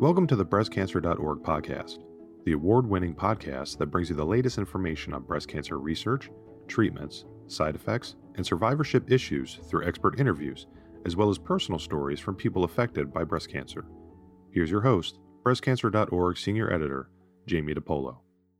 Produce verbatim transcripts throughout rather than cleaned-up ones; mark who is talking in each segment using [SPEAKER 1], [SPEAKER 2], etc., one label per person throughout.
[SPEAKER 1] Welcome to the breast cancer dot org podcast, the award-winning podcast that brings you the latest information on breast cancer research, treatments, side effects, and survivorship issues through expert interviews, as well as personal stories from people affected by breast cancer. Here's your host, breast cancer dot org Senior Editor, Jamie DePolo.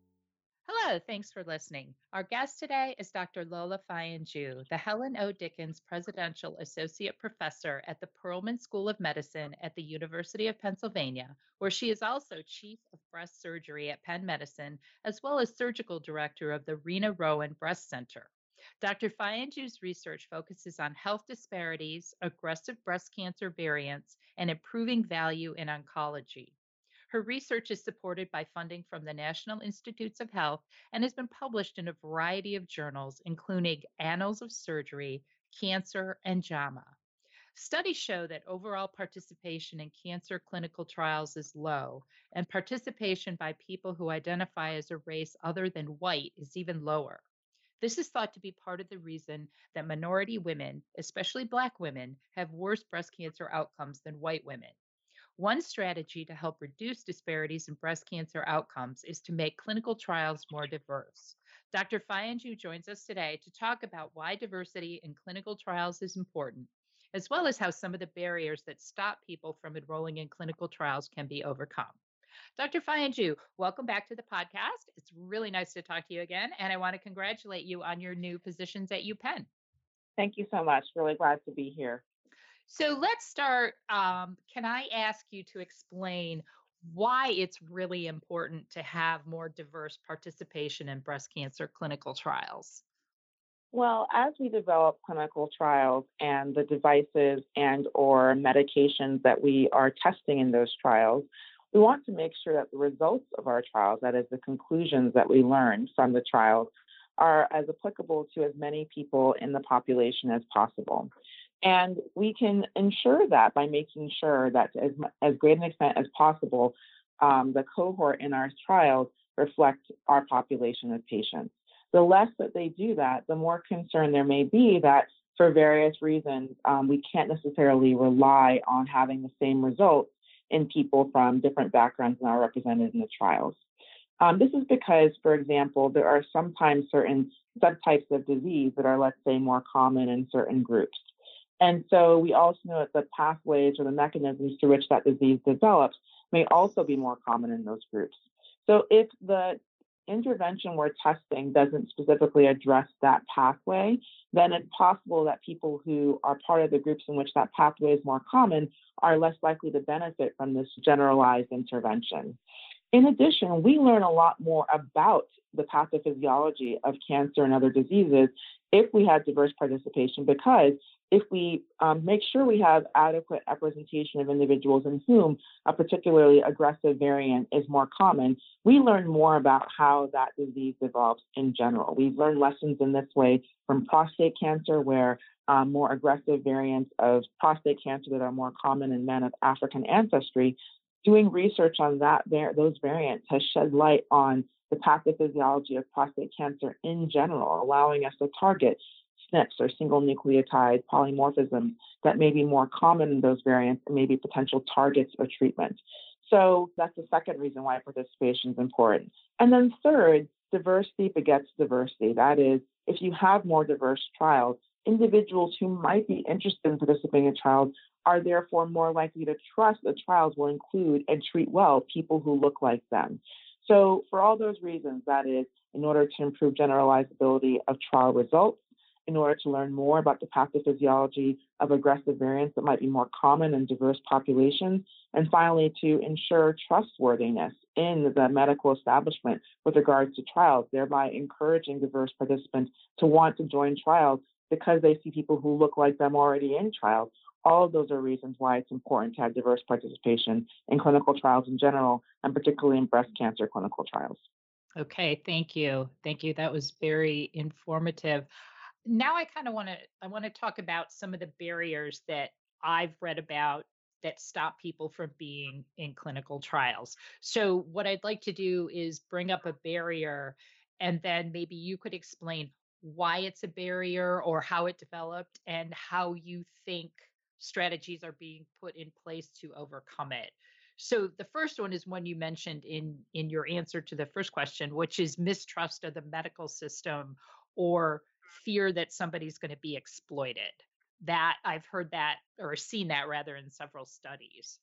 [SPEAKER 2] Hello, thanks for listening. Our guest today is Doctor Lola Fayem-Jew, the Helen O. Dickens Presidential Associate Professor at the Perelman School of Medicine at the University of Pennsylvania, where she is also Chief of Breast Surgery at Penn Medicine, as well as Surgical Director of the Rena Rowan Breast Center. Doctor Fayem-Jew's research focuses on health disparities, aggressive breast cancer variants, and improving value in oncology. Her research is supported by funding from the National Institutes of Health and has been published in a variety of journals, including Annals of Surgery, Cancer, and JAMA. Studies show that overall participation in cancer clinical trials is low, and participation by people who identify as a race other than white is even lower. This is thought to be part of the reason that minority women, especially Black women, have worse breast cancer outcomes than white women. One strategy to help reduce disparities in breast cancer outcomes is to make clinical trials more diverse. Doctor Fayem-Jew joins us today to talk about why diversity in clinical trials is important, as well as how some of the barriers that stop people from enrolling in clinical trials can be overcome. Doctor Fayem-Jew, welcome back to the podcast. It's really nice to talk to you again, and I want to congratulate you on your new positions at UPenn.
[SPEAKER 3] Thank you so much. Really glad to be here.
[SPEAKER 2] So let's start. Um, can I ask you to explain why it's really important to have more diverse participation in breast cancer clinical trials?
[SPEAKER 3] Well, as we develop clinical trials and the devices and or medications that we are testing in those trials, we want to make sure that the results of our trials, that is the conclusions that we learn from the trials, are as applicable to as many people in the population as possible. And we can ensure that by making sure that to as, mu- as great an extent as possible, um, the cohort in our trials reflect our population of patients. The less that they do that, the more concern there may be that for various reasons, um, we can't necessarily rely on having the same results in people from different backgrounds that are represented in the trials. Um, this is because, for example, there are sometimes certain subtypes of disease that are, let's say, more common in certain groups. And so we also know that the pathways or the mechanisms through which that disease develops may also be more common in those groups. So if the intervention we're testing doesn't specifically address that pathway, then it's possible that people who are part of the groups in which that pathway is more common are less likely to benefit from this generalized intervention. In addition, we learn a lot more about the pathophysiology of cancer and other diseases if we have diverse participation, because if we um, make sure we have adequate representation of individuals in whom a particularly aggressive variant is more common, we learn more about how that disease develops in general. We've learned lessons in this way from prostate cancer, where um, more aggressive variants of prostate cancer that are more common in men of African ancestry. Doing research on that, those variants has shed light on the pathophysiology of prostate cancer in general, allowing us to target S N Ps or single nucleotide polymorphisms that may be more common in those variants and may be potential targets of treatment. So that's the second reason why participation is important. And then third, diversity begets diversity. That is, if you have more diverse trials, individuals who might be interested in participating in trials are therefore more likely to trust the trials will include and treat well people who look like them. So for all those reasons, that is, in order to improve generalizability of trial results, in order to learn more about the pathophysiology of aggressive variants that might be more common in diverse populations, and finally, to ensure trustworthiness in the medical establishment with regards to trials, thereby encouraging diverse participants to want to join trials because they see people who look like them already in trials. All of those are reasons why it's important to have diverse participation in clinical trials in general, and particularly in breast cancer clinical trials.
[SPEAKER 2] Okay, thank you. Thank you. That was very informative. Now I kind of want to I want to talk about some of the barriers that I've read about that stop people from being in clinical trials. So what I'd like to do is bring up a barrier, and then maybe you could explain why it's a barrier or how it developed and how you think strategies are being put in place to overcome it. So the first one is one you mentioned in in your answer to the first question, which is mistrust of the medical system or fear that somebody's going to be exploited. That I've heard that or seen that rather in several studies.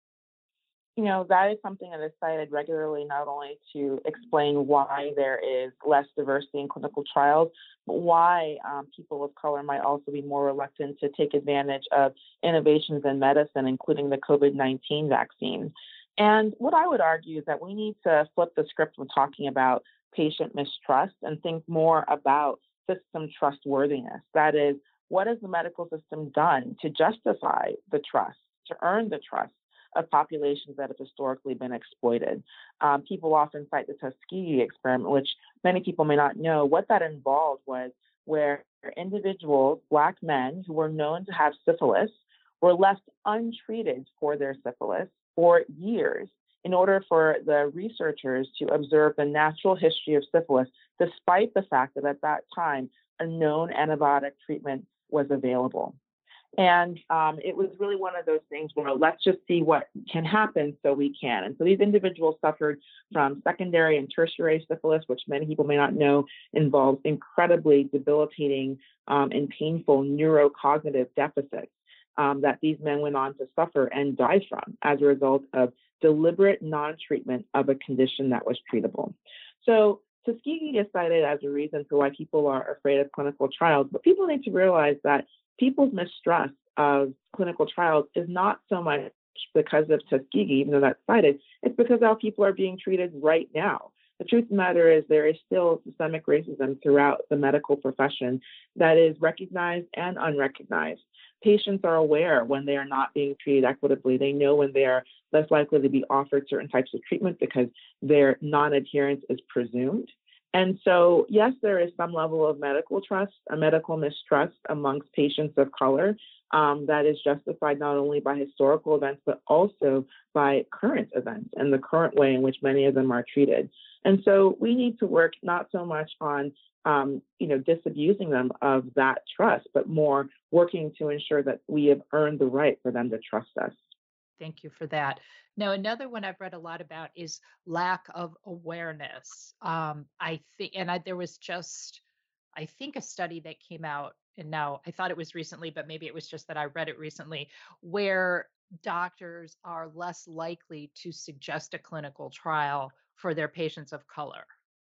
[SPEAKER 3] You know, that is something that is cited regularly, not only to explain why there is less diversity in clinical trials, but why um, people of color might also be more reluctant to take advantage of innovations in medicine, including the COVID nineteen vaccine. And what I would argue is that we need to flip the script when talking about patient mistrust and think more about system trustworthiness. That is, what has the medical system done to justify the trust, to earn the trust of populations that have historically been exploited? Um, people often cite the Tuskegee experiment, which many people may not know. What that involved was where individuals, Black men who were known to have syphilis, were left untreated for their syphilis for years in order for the researchers to observe the natural history of syphilis, despite the fact that at that time a known antibiotic treatment was available. And um, it was really one of those things where let's just see what can happen so we can. And so these individuals suffered from secondary and tertiary syphilis, which many people may not know involves incredibly debilitating um, and painful neurocognitive deficits um, that these men went on to suffer and die from as a result of deliberate non-treatment of a condition that was treatable. So Tuskegee is cited as a reason for why people are afraid of clinical trials, but people need to realize that people's mistrust of clinical trials is not so much because of Tuskegee, even though that's cited, it's because how people are being treated right now. The truth of the matter is there is still systemic racism throughout the medical profession that is recognized and unrecognized. Patients are aware when they are not being treated equitably. They know when they are less likely to be offered certain types of treatment because their non-adherence is presumed. And so, yes, there is some level of medical trust, a medical mistrust amongst patients of color um, that is justified not only by historical events, but also by current events and the current way in which many of them are treated. And so we need to work not so much on, um, you know, disabusing them of that trust, but more working to ensure that we have earned the right for them to trust us.
[SPEAKER 2] Thank you for that. Now, another one I've read a lot about is lack of awareness. Um, I think, and I, there was just, I think, a study that came out, and now I thought it was recently, but maybe it was just that I read it recently, where doctors are less likely to suggest a clinical trial for their patients of color.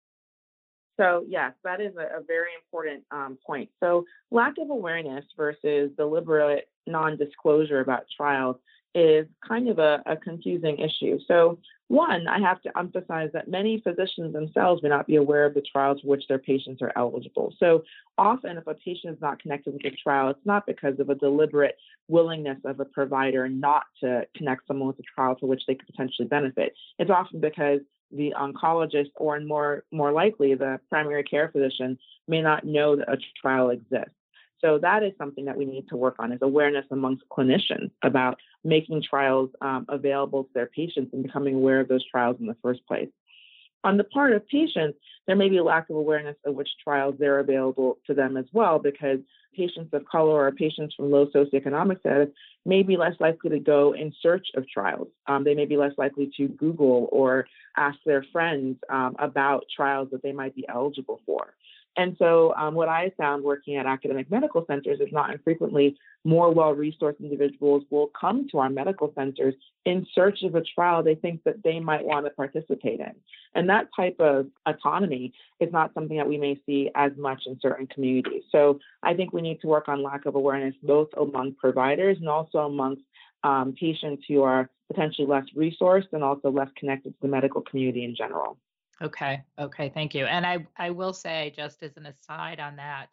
[SPEAKER 3] So, yes, that is a, a very important um, point. So, lack of awareness versus deliberate non disclosure about trials is kind of a, a confusing issue. So, one, I have to emphasize that many physicians themselves may not be aware of the trials for which their patients are eligible. So, often, if a patient is not connected with a trial, it's not because of a deliberate willingness of a provider not to connect someone with a trial for which they could potentially benefit. It's often because the oncologist, or more more likely the primary care physician, may not know that a trial exists. So that is something that we need to work on, is awareness amongst clinicians about making trials um, available to their patients and becoming aware of those trials in the first place. On the part of patients, there may be a lack of awareness of which trials they're available to them as well, because patients of color or patients from low socioeconomic status may be less likely to go in search of trials. Um, they may be less likely to Google or ask their friends um, about trials that they might be eligible for. And so um, what I found working at academic medical centers is not infrequently more well-resourced individuals will come to our medical centers in search of a trial they think that they might want to participate in. And that type of autonomy is not something that we may see as much in certain communities. So I think we need to work on lack of awareness, both among providers and also amongst um, patients who are potentially less resourced and also less connected to the medical community in general.
[SPEAKER 2] Okay. Okay. Thank you. And I, I will say, just as an aside on that,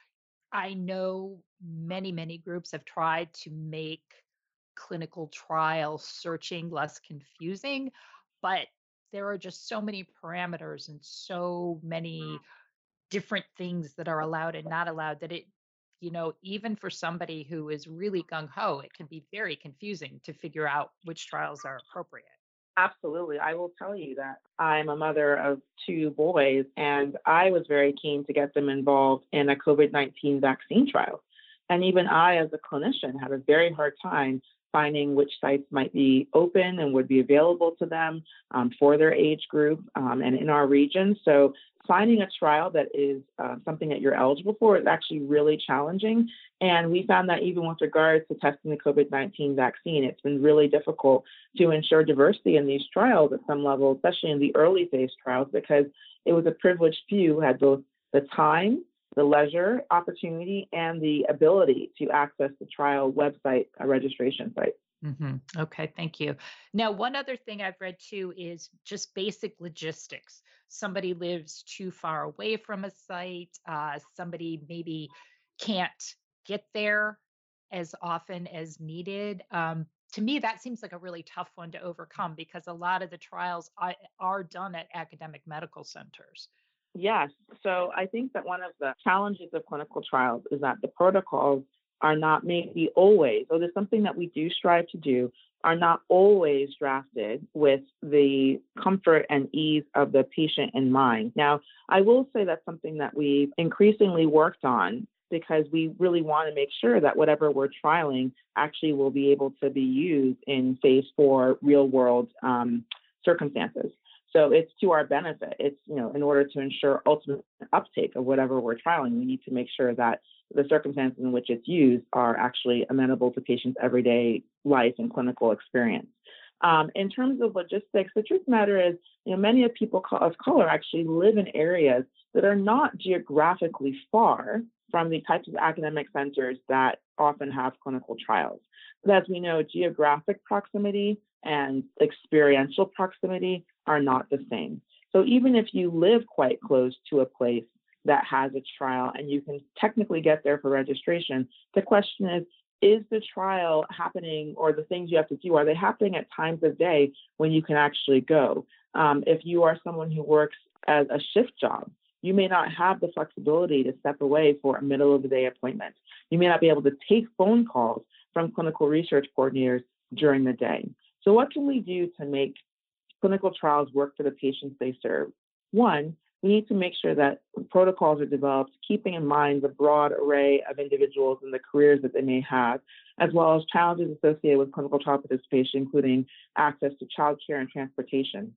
[SPEAKER 2] I know many, many groups have tried to make clinical trial searching less confusing, but there are just so many parameters and so many different things that are allowed and not allowed that it, you know, even for somebody who is really gung ho, it can be very confusing to figure out which trials are appropriate.
[SPEAKER 3] Absolutely. I will tell you that I'm a mother of two boys, and I was very keen to get them involved in a COVID nineteen vaccine trial. And even I, as a clinician, had a very hard time finding which sites might be open and would be available to them um, for their age group um, and in our region. So finding a trial that is uh, something that you're eligible for is actually really challenging. And we found that even with regards to testing the COVID nineteen vaccine, it's been really difficult to ensure diversity in these trials at some level, especially in the early phase trials, because it was a privileged few who had both the time, the leisure opportunity, and the ability to access the trial website uh, registration site.
[SPEAKER 2] hmm Okay, thank you. Now, one other thing I've read too is just basic logistics. Somebody lives too far away from a site, uh, somebody maybe can't get there as often as needed. Um, to me, that seems like a really tough one to overcome because a lot of the trials I, are done at academic medical centers.
[SPEAKER 3] Yes. So I think that one of the challenges of clinical trials is that the protocols are not maybe always, so there's something that we do strive to do, are not always drafted with the comfort and ease of the patient in mind. Now, I will say that's something that we've increasingly worked on because we really want to make sure that whatever we're trialing actually will be able to be used in phase four real world um, circumstances. So it's to our benefit. It's, you know, in order to ensure ultimate uptake of whatever we're trialing, we need to make sure that the circumstances in which it's used are actually amenable to patients' everyday life and clinical experience. Um, in terms of logistics, the truth of the matter is, you know, many of people of color actually live in areas that are not geographically far from the types of academic centers that often have clinical trials. But as we know, geographic proximity and experiential proximity are not the same. So even if you live quite close to a place that has a trial and you can technically get there for registration, the question is, is the trial happening, or the things you have to do, are they happening at times of day when you can actually go? Um, if you are someone who works as a shift job, you may not have the flexibility to step away for a middle of the day appointment. You may not be able to take phone calls from clinical research coordinators during the day. So what can we do to make clinical trials work for the patients they serve? One, we need to make sure that protocols are developed, keeping in mind the broad array of individuals and the careers that they may have, as well as challenges associated with clinical trial participation, including access to childcare and transportation.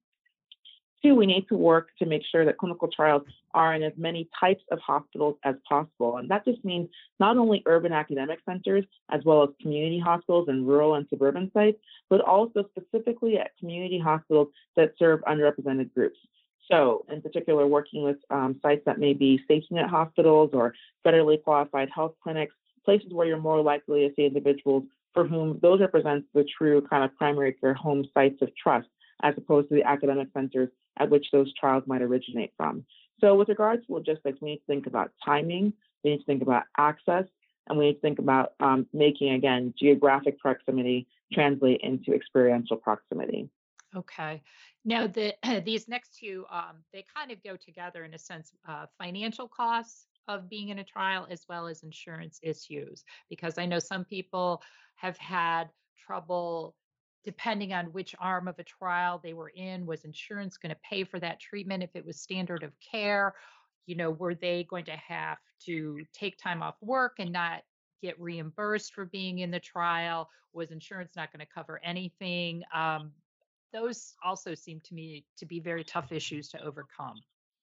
[SPEAKER 3] Two, we need to work to make sure that clinical trials are in as many types of hospitals as possible. And that just means not only urban academic centers, as well as community hospitals and rural and suburban sites, but also specifically at community hospitals that serve underrepresented groups. So in particular, working with um, sites that may be safety net hospitals or federally qualified health clinics, places where you're more likely to see individuals for whom those represent the true kind of primary care home sites of trust, as opposed to the academic centers at which those trials might originate from. So with regards to logistics, we need to think about timing, we need to think about access, and we need to think about um, making, again, geographic proximity translate into experiential proximity.
[SPEAKER 2] Okay. Now, the these next two, um, they kind of go together in a sense, uh, financial costs of being in a trial as well as insurance issues, because I know some people have had trouble depending on which arm of a trial they were in. Was insurance going to pay for that treatment if it was standard of care? You know, were they going to have to take time off work and not get reimbursed for being in the trial? Was insurance not going to cover anything? Um, those also seem to me to be very tough issues to overcome.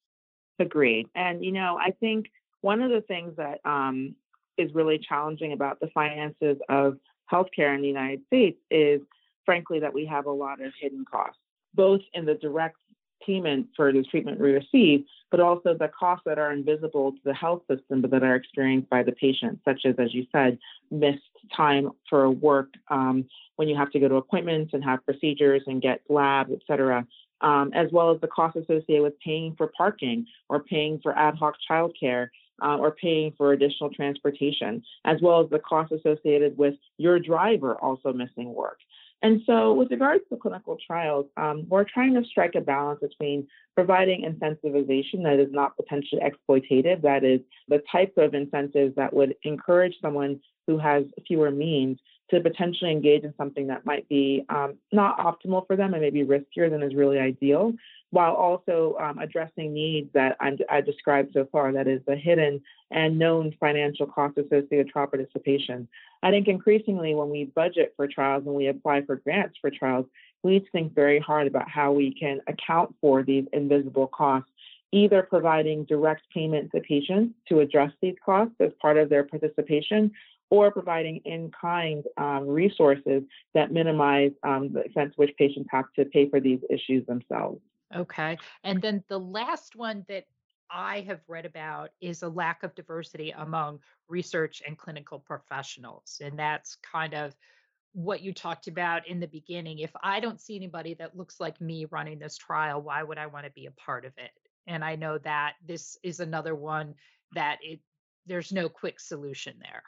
[SPEAKER 3] Agreed. And, you know, I think one of the things that um, is really challenging about the finances of healthcare in the United States is, frankly, that we have a lot of hidden costs, both in the direct payment for the treatment we receive, but also the costs that are invisible to the health system, but that are experienced by the patient, such as, as you said, missed time for work, um, when you have to go to appointments and have procedures and get labs, et cetera, um, as well as the costs associated with paying for parking or paying for ad hoc childcare, uh, or paying for additional transportation, as well as the costs associated with your driver also missing work. And so with regards to clinical trials, um, we're trying to strike a balance between providing incentivization that is not potentially exploitative, that is the type of incentives that would encourage someone who has fewer means to potentially engage in something that might be um, not optimal for them and maybe riskier than is really ideal, while also um, addressing needs that I'm, I described so far, that is the hidden and known financial costs associated with trial participation. I think increasingly when we budget for trials and we apply for grants for trials, we need to think very hard about how we can account for these invisible costs, either providing direct payment to patients to address these costs as part of their participation, or providing in-kind um, resources that minimize um, the extent to which patients have to pay for these issues themselves.
[SPEAKER 2] Okay. And then the last one that I have read about is a lack of diversity among research and clinical professionals. And that's kind of what you talked about in the beginning. If I don't see anybody that looks like me running this trial, why would I want to be a part of it? And I know that this is another one that it there's no quick solution there.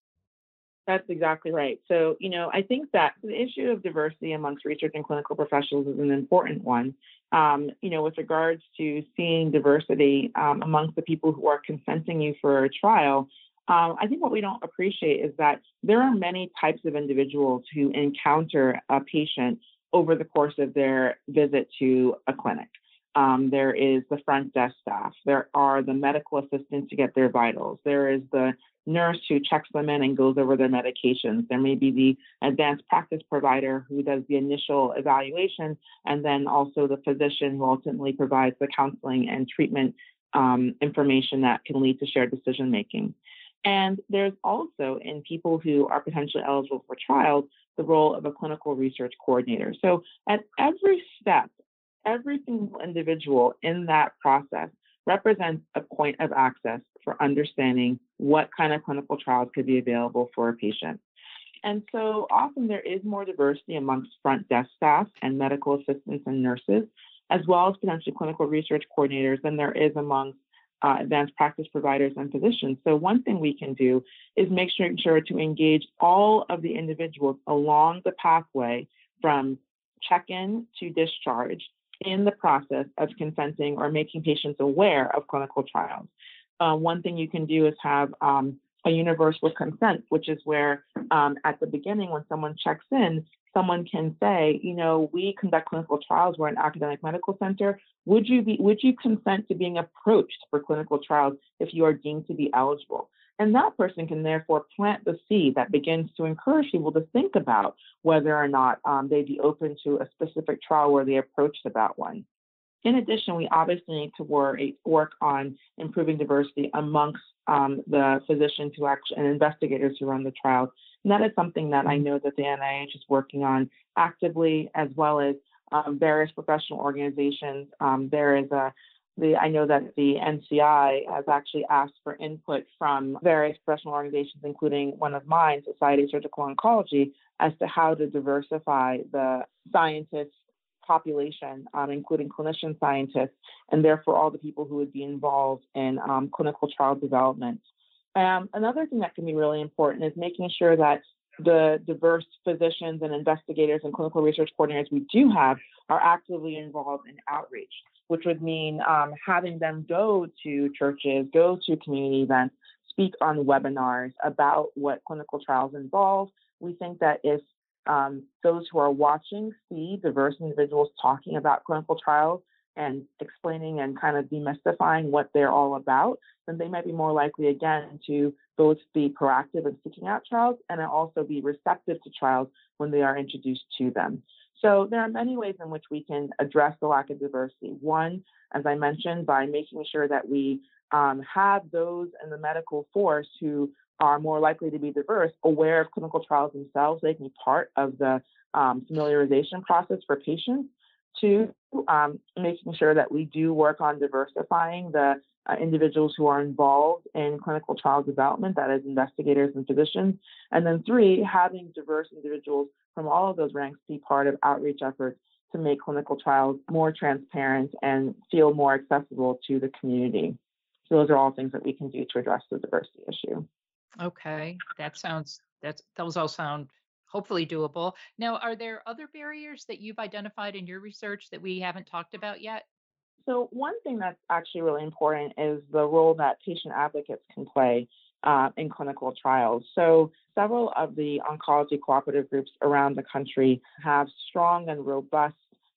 [SPEAKER 3] That's exactly right. So, you know, I think that the issue of diversity amongst research and clinical professionals is an important one. Um, you know, with regards to seeing diversity um, amongst the people who are consenting you for a trial, um, I think what we don't appreciate is that there are many types of individuals who encounter a patient over the course of their visit to a clinic. Um, there is the front desk staff. There are the medical assistants to get their vitals. There is the nurse who checks them in and goes over their medications. There may be the advanced practice provider who does the initial evaluation, and then also the physician who ultimately provides the counseling and treatment um, information that can lead to shared decision making. And there's also, in people who are potentially eligible for trials, the role of a clinical research coordinator. So at every step, every single individual in that process represents a point of access for understanding what kind of clinical trials could be available for a patient. And so often there is more diversity amongst front desk staff and medical assistants and nurses, as well as potentially clinical research coordinators, than there is amongst uh, advanced practice providers and physicians. So one thing we can do is make sure, sure to engage all of the individuals along the pathway from check-in to discharge in the process of consenting or making patients aware of clinical trials. Uh, one thing you can do is have um, a universal consent, which is where um, at the beginning, when someone checks in, someone can say, you know, we conduct clinical trials. We're an academic medical center. Would you be, would you consent to being approached for clinical trials if you are deemed to be eligible? And that person can therefore plant the seed that begins to encourage people to think about whether or not um, they'd be open to a specific trial where they approached about one. In addition, we obviously need to work, work on improving diversity amongst um, the physicians who actually and investigators who run the trials. And that is something that I know that the N I H is working on actively, as well as um, various professional organizations. Um, there is a The, I know that the N C I has actually asked for input from various professional organizations, including one of mine, Society of Surgical Oncology, as to how to diversify the scientists population, um, including clinician scientists, and therefore all the people who would be involved in um, clinical trial development. Um, another thing that can be really important is making sure that the diverse physicians and investigators and clinical research coordinators we do have are actively involved in outreach, which would mean um, having them go to churches, go to community events, speak on webinars about what clinical trials involve. We think that if um, those who are watching see diverse individuals talking about clinical trials and explaining and kind of demystifying what they're all about, then they might be more likely, again, to both be proactive in seeking out trials and also be receptive to trials when they are introduced to them. So there are many ways in which we can address the lack of diversity. One, as I mentioned, by making sure that we um, have those in the medical force who are more likely to be diverse, aware of clinical trials themselves. They can be part of the um, familiarization process for patients. Two, um, making sure that we do work on diversifying the uh, individuals who are involved in clinical trial development, that is investigators and physicians. And then three, having diverse individuals from all of those ranks be part of outreach efforts to make clinical trials more transparent and feel more accessible to the community. So those are all things that we can do to address the diversity issue.
[SPEAKER 2] Okay, that sounds that's those all sound hopefully doable. Now, are there other barriers that you've identified in your research that we haven't talked about yet?
[SPEAKER 3] So one thing that's actually really important is the role that patient advocates can play uh, in clinical trials. So several of the oncology cooperative groups around the country have strong and robust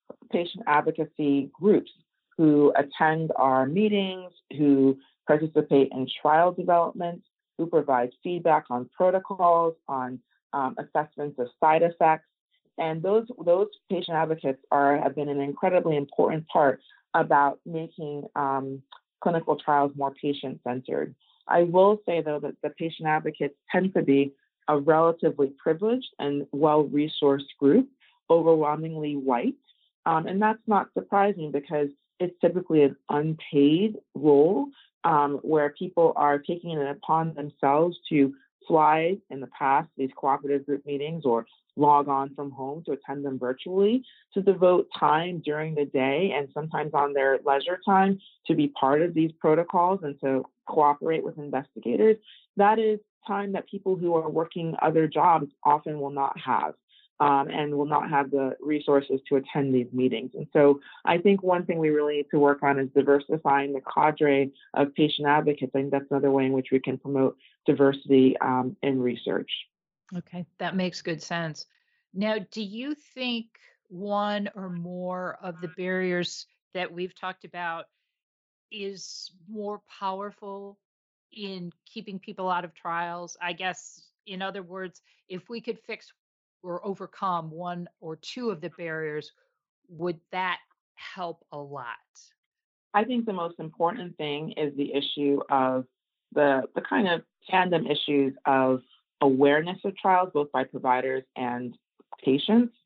[SPEAKER 3] patient advocacy groups who attend our meetings, who participate in trial development, who provide feedback on protocols, on um, assessments of side effects. And those, those patient advocates are, have been an incredibly important part about making um, clinical trials more patient-centered. I will say, though, that the patient advocates tend to be a relatively privileged and well-resourced group, overwhelmingly white. Um, and that's not surprising because it's typically an unpaid role um, where people are taking it upon themselves to fly in the past these cooperative group meetings or log on from home to attend them virtually, to devote time during the day and sometimes on their leisure time to be part of these protocols and to cooperate with investigators. That is time that people who are working other jobs often will not have. Um, and will not have the resources to attend these meetings. And so I think one thing we really need to work on is diversifying the cadre of patient advocates. I think that's another way in which we can promote diversity um, in research.
[SPEAKER 2] Okay, that makes good sense. Now, do you think one or more of the barriers that we've talked about is more powerful in keeping people out of trials? I guess, in other words, if we could fix or overcome one or two of the barriers, would that help a lot?
[SPEAKER 3] I think the most important thing is the issue of the, the kind of tandem issues of awareness of trials, both by providers and patients,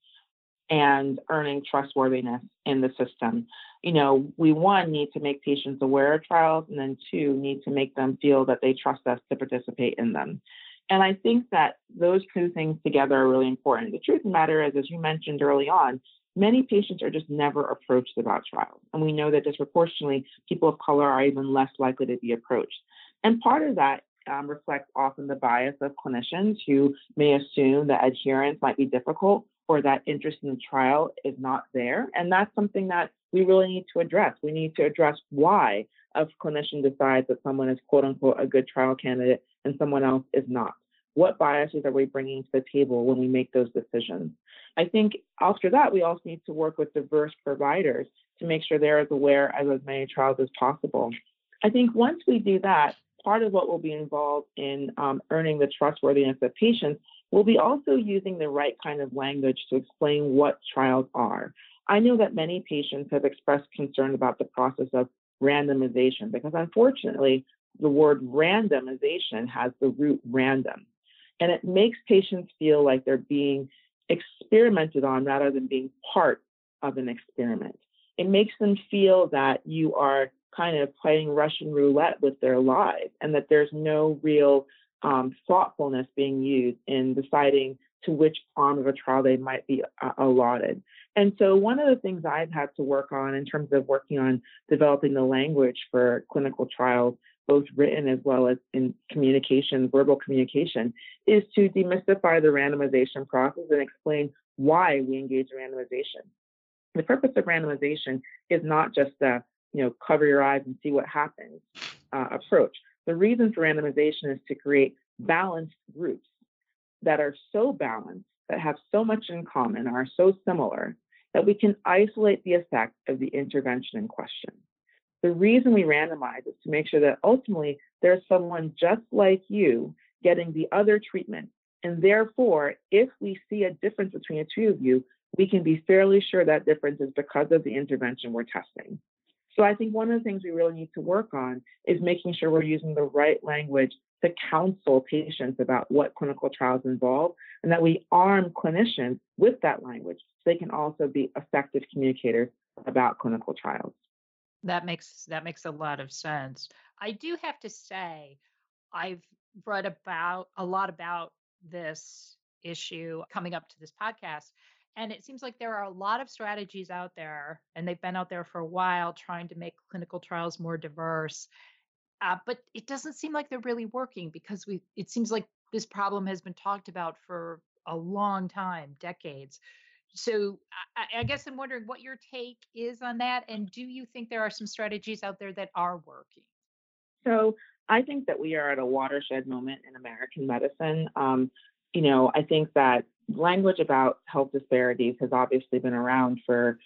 [SPEAKER 3] and earning trustworthiness in the system. You know, we, one, need to make patients aware of trials, and then two, need to make them feel that they trust us to participate in them. And I think that those two things together are really important. The truth of the matter is, as you mentioned early on, many patients are just never approached about trials. And we know that disproportionately, people of color are even less likely to be approached. And part of that um, reflects often the bias of clinicians who may assume that adherence might be difficult or that interest in the trial is not there. And that's something that we really need to address. We need to address why a clinician decides that someone is, quote unquote, a good trial candidate and someone else is not. What biases are we bringing to the table when we make those decisions? I think after that, we also need to work with diverse providers to make sure they're as aware of as many trials as possible. I think once we do that, part of what will be involved in um, earning the trustworthiness of patients will be also using the right kind of language to explain what trials are. I know that many patients have expressed concern about the process of randomization because, unfortunately, the word randomization has the root random. And it makes patients feel like they're being experimented on rather than being part of an experiment. It makes them feel that you are kind of playing Russian roulette with their lives and that there's no real um, thoughtfulness being used in deciding to which arm of a trial they might be uh, allotted. And so one of the things I've had to work on in terms of working on developing the language for clinical trials, both written as well as in communication, verbal communication, is to demystify the randomization process and explain why we engage in randomization. The purpose of randomization is not just a, you know, cover your eyes and see what happens uh, approach. The reason for randomization is to create balanced groups that are so balanced, that have so much in common, are so similar, that we can isolate the effect of the intervention in question. The reason we randomize is to make sure that ultimately there's someone just like you getting the other treatment. And therefore, if we see a difference between the two of you, we can be fairly sure that difference is because of the intervention we're testing. So I think one of the things we really need to work on is making sure we're using the right language to counsel patients about what clinical trials involve, and that we arm clinicians with that language so they can also be effective communicators about clinical trials.
[SPEAKER 2] That makes that makes a lot of sense. I do have to say, I've read about a lot about this issue coming up to this podcast. And it seems like there are a lot of strategies out there, and they've been out there for a while trying to make clinical trials more diverse. Uh, but it doesn't seem like they're really working because we it seems like this problem has been talked about for a long time, decades. So I, I guess I'm wondering what your take is on that. And do you think there are some strategies out there that are working?
[SPEAKER 3] So I think that we are at a watershed moment in American medicine. Um, you know, I think that language about health disparities has obviously been around for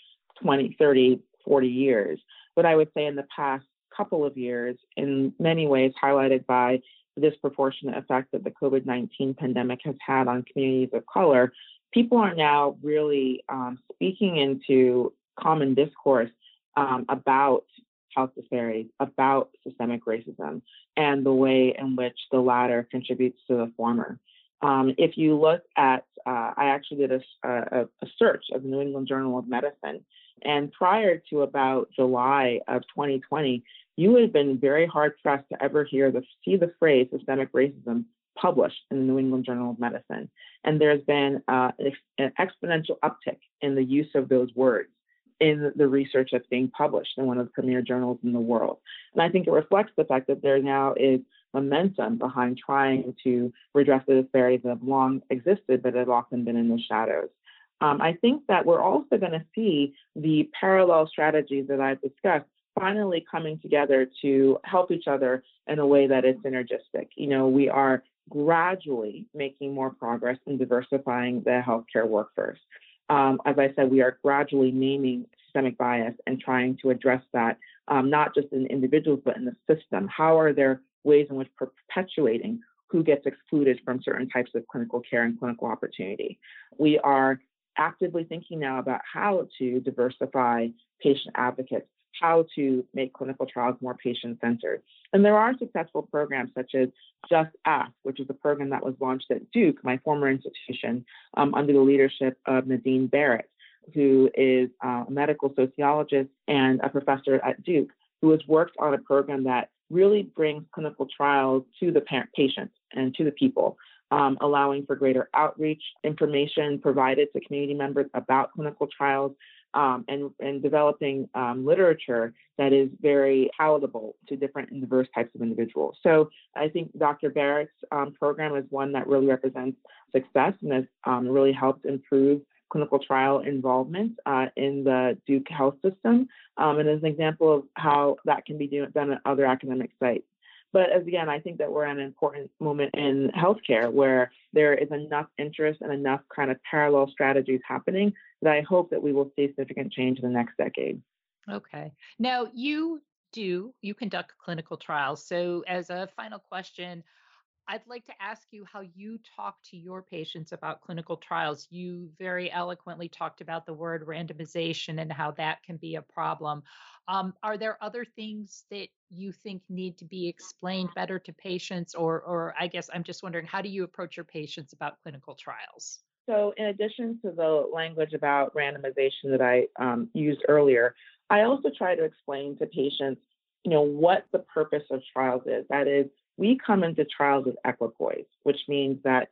[SPEAKER 3] twenty, thirty, forty years. But I would say in the past couple of years, in many ways highlighted by the disproportionate effect that the COVID nineteen pandemic has had on communities of color, people are now really um, speaking into common discourse um, about health disparities, about systemic racism, and the way in which the latter contributes to the former. Um, if you look at, uh, I actually did a, a, a search of the New England Journal of Medicine, and prior to about July of twenty twenty, you would have been very hard pressed to ever hear the see the phrase systemic racism published in the New England Journal of Medicine. And there's been uh, an exponential uptick in the use of those words in the research that's being published in one of the premier journals in the world. And I think it reflects the fact that there now is momentum behind trying to redress the disparities that have long existed, but have often been in the shadows. Um, I think that we're also going to see the parallel strategies that I've discussed finally coming together to help each other in a way that is synergistic. You know, we are gradually making more progress in diversifying the healthcare workforce. Um, as I said, we are gradually naming systemic bias and trying to address that, um, not just in individuals, but in the system. How are there ways in which perpetuating who gets excluded from certain types of clinical care and clinical opportunity? We are actively thinking now about how to diversify patient advocates, how to make clinical trials more patient-centered. And there are successful programs such as Just Ask, which is a program that was launched at Duke, my former institution, um, under the leadership of Nadine Barrett, who is uh, a medical sociologist and a professor at Duke, who has worked on a program that really brings clinical trials to the parent, patients and to the people, um, allowing for greater outreach, information provided to community members about clinical trials, Um, and, and developing um, literature that is very palatable to different and diverse types of individuals. So I think Doctor Barrett's um, program is one that really represents success and has um, really helped improve clinical trial involvement uh, in the Duke health system, um, and as an example of how that can be do, done at other academic sites. But as again, I think that we're at an important moment in healthcare where there is enough interest and enough kind of parallel strategies happening that I hope that we will see significant change in the next decade.
[SPEAKER 2] Okay. Now you do, you conduct clinical trials. So as a final question, I'd like to ask you how you talk to your patients about clinical trials. You very eloquently talked about the word randomization and how that can be a problem. Um, are there other things that you think need to be explained better to patients? Or, or I guess I'm just wondering, how do you approach your patients about clinical trials?
[SPEAKER 3] So in addition to the language about randomization that I um, used earlier, I also try to explain to patients, you know, what the purpose of trials is. That is, we come into trials with equipoise, which means that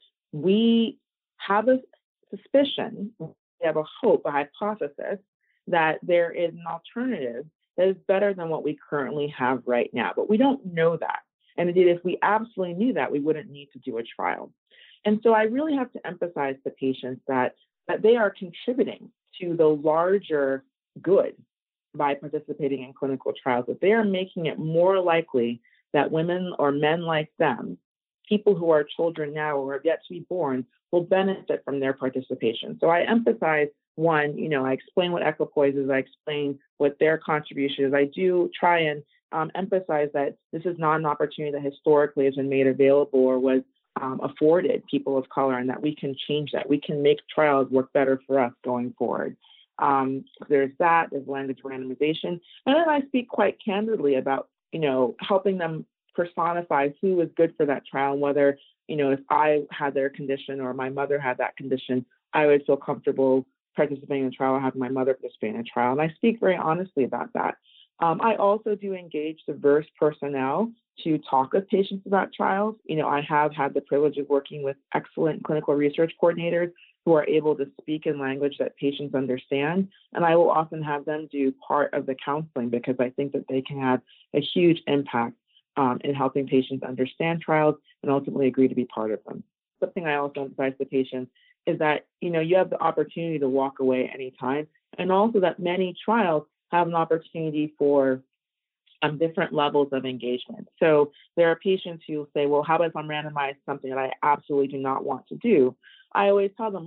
[SPEAKER 3] we have a suspicion, we have a hope, a hypothesis that there is an alternative that is better than what we currently have right now. But we don't know that. And indeed, if we absolutely knew that, we wouldn't need to do a trial. And so I really have to emphasize to patients that, that they are contributing to the larger good by participating in clinical trials, that they are making it more likely that women or men like them, people who are children now or have yet to be born, will benefit from their participation. So I emphasize, one, you know, I explain what equipoise is, I explain what their contribution is. I do try and um, emphasize that this is not an opportunity that historically has been made available or was um, afforded people of color, and that we can change that. We can make trials work better for us going forward. Um, there's that, there's language randomization. And then I speak quite candidly about, you know, helping them personify who is good for that trial, and whether, you know, if I had their condition or my mother had that condition, I would feel comfortable participating in a trial or having my mother participate in a trial. And I speak very honestly about that. Um, I also do engage diverse personnel to talk with patients about trials. You know, I have had the privilege of working with excellent clinical research coordinators who are able to speak in language that patients understand. And I will often have them do part of the counseling because I think that they can have a huge impact um, in helping patients understand trials and ultimately agree to be part of them. Something I also emphasize to patients is that, you know, you have the opportunity to walk away anytime, and also that many trials have an opportunity for um, different levels of engagement. So there are patients who say, well, how about if I'm randomized something that I absolutely do not want to do? I always tell them, look,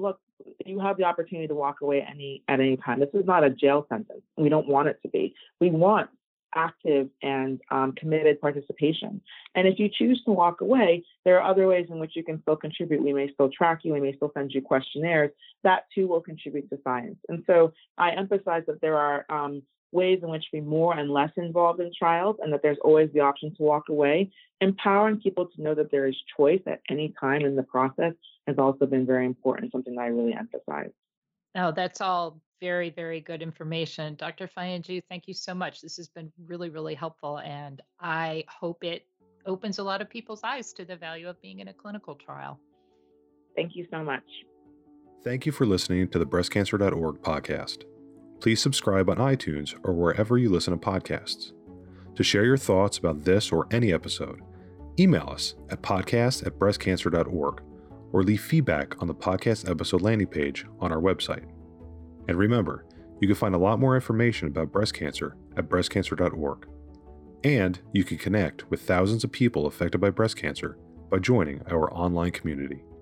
[SPEAKER 3] you have the opportunity to walk away any at any time. This is not a jail sentence. We don't want it to be. We want active and um, committed participation. And if you choose to walk away, there are other ways in which you can still contribute. We may still track you. We may still send you questionnaires. That too will contribute to science. And so I emphasize that there are um, ways in which we be more and less involved in trials, and that there's always the option to walk away. Empowering people to know that there is choice at any time in the process has also been very important, something that I really emphasize.
[SPEAKER 2] Oh, that's all very, very good information. Doctor Fayandjou, thank you so much. This has been really, really helpful, and I hope it opens a lot of people's eyes to the value of being in a clinical trial.
[SPEAKER 3] Thank you so much.
[SPEAKER 1] Thank you for listening to the breast cancer dot org podcast. Please subscribe on iTunes or wherever you listen to podcasts. To share your thoughts about this or any episode, email us at podcast at breast cancer dot org or leave feedback on the podcast episode landing page on our website. And remember, you can find a lot more information about breast cancer at breast cancer dot org. And you can connect with thousands of people affected by breast cancer by joining our online community.